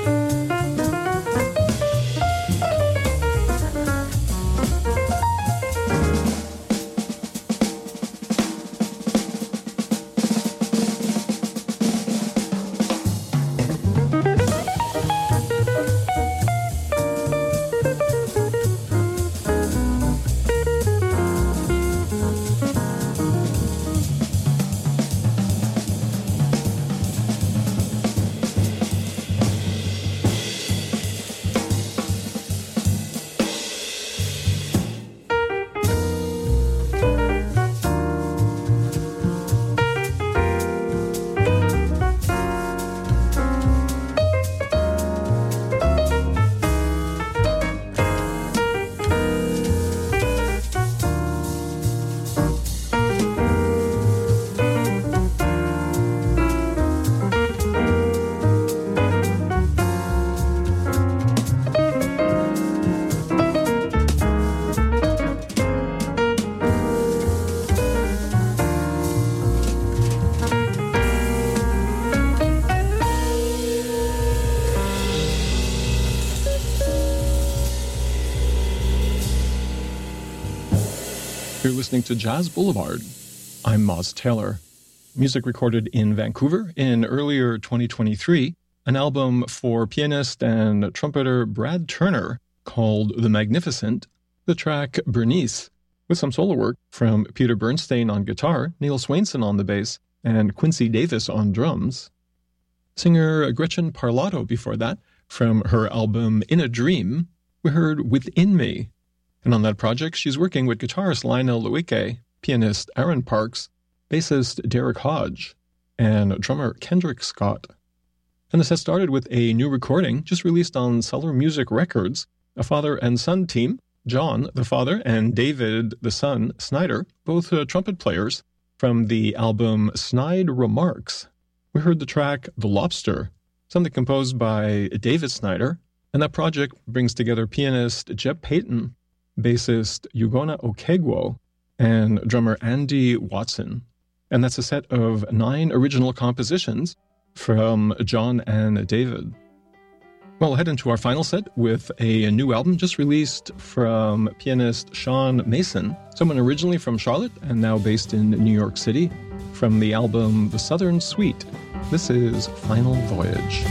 You're listening to Jazz Boulevard. I'm Moz Taylor. Music recorded in Vancouver in earlier 2023, an album for pianist and trumpeter Brad Turner called The Magnificent, the track Bernice, with some solo work from Peter Bernstein on guitar, Neil Swainson on the bass, and Quincy Davis on drums. Singer Gretchen Parlato before that, from her album In a Dream, we heard Within Me. And on that project, she's working with guitarist Lionel Luike, pianist Aaron Parks, bassist Derek Hodge, and drummer Kendrick Scott. And the set started with a new recording just released on Cellar Music Records, a father and son team, John, the father, and David, the son, Snyder, both trumpet players, from the album Snide Remarks. We heard the track The Lobster, something composed by David Snyder, and that project brings together pianist Jeb Payton, bassist Ugonna Okegwo, and drummer Andy Watson. And that's a set of 9 original compositions from John and David. Well, we'll head into our final set with a new album just released from pianist Sean Mason, someone originally from Charlotte and now based in New York City, from the album The Southern Suite. This is Final Voyage.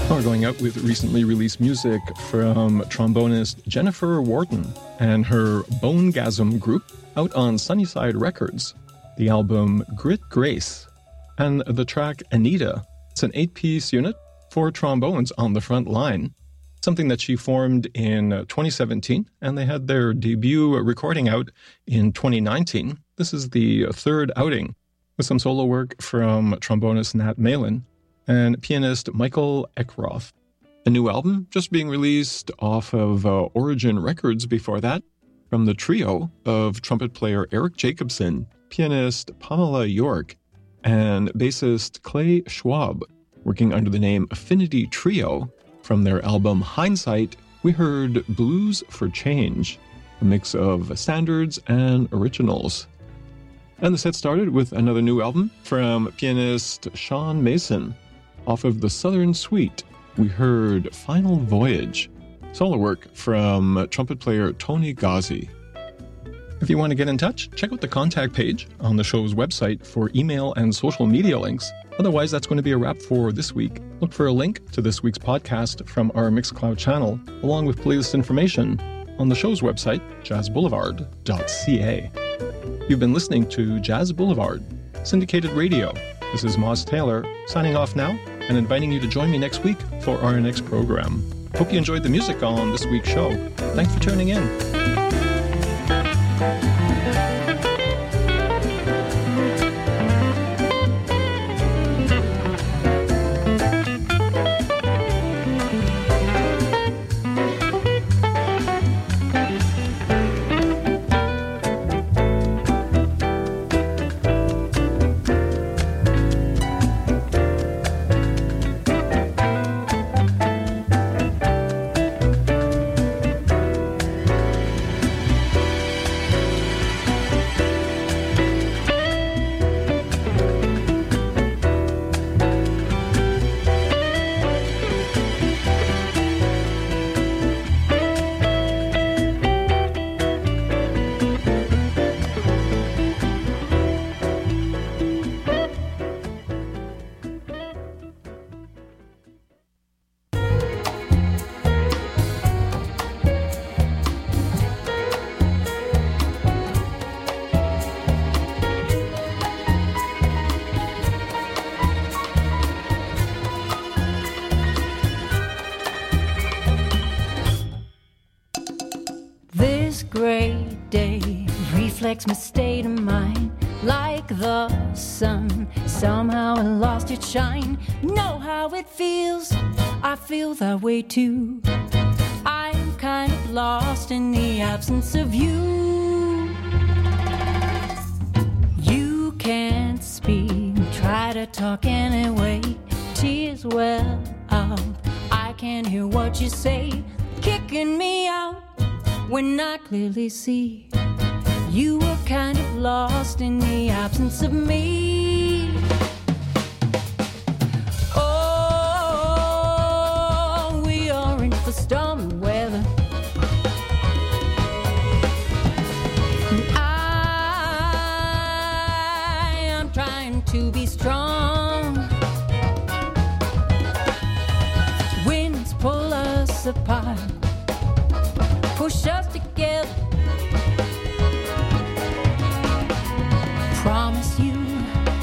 We're going out with recently released music from trombonist Jennifer Wharton and her Bonegasm group out on Sunnyside Records. The album Grit Grace and the track Anita. It's an 8-piece unit, 4 trombones on the front line, something that she formed in 2017, and they had their debut recording out in 2019. This is the 3rd outing, with some solo work from trombonist Nat Malin and pianist Michael Eckroth. A new album just being released off of Origin Records before that, from the trio of trumpet player Eric Jacobson, pianist Pamela York, and bassist Clay Schwab, working under the name Affinity Trio. From their album Hindsight, we heard Blues for Change, a mix of standards and originals. And the set started with another new album from pianist Sean Mason. Off of the Southern Suite, we heard Final Voyage, solo work from trumpet player Tony Ghazi. If you want to get in touch, check out the contact page on the show's website for email and social media links. Otherwise, that's going to be a wrap for this week. Look for a link to this week's podcast from our Mixcloud channel, along with playlist information on the show's website, jazzboulevard.ca. You've been listening to Jazz Boulevard, syndicated radio. This is Moz Taylor, signing off now and inviting you to join me next week for our next program. Hope you enjoyed the music on this week's show. Thanks for tuning in. Reflects my state of mind like the sun. Somehow it lost its shine. Know how it feels? I feel that way too. I'm kind of lost in the absence of you. You can't speak, try to talk anyway. Tears well up, I can't hear what you say. Kicking me out when I clearly see you were kind of lost in the absence of me. Oh, we are in for stormy weather. And I am trying to be strong. Winds pull us apart, push us together. Promise you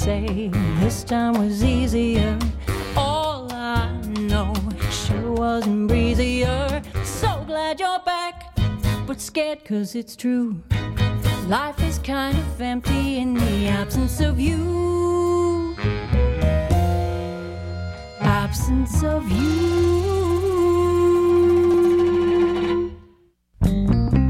say this time was easier. All I know sure wasn't breezier. So glad you're back, but scared 'cause it's true. Life is kind of empty in the absence of you. Absence of you.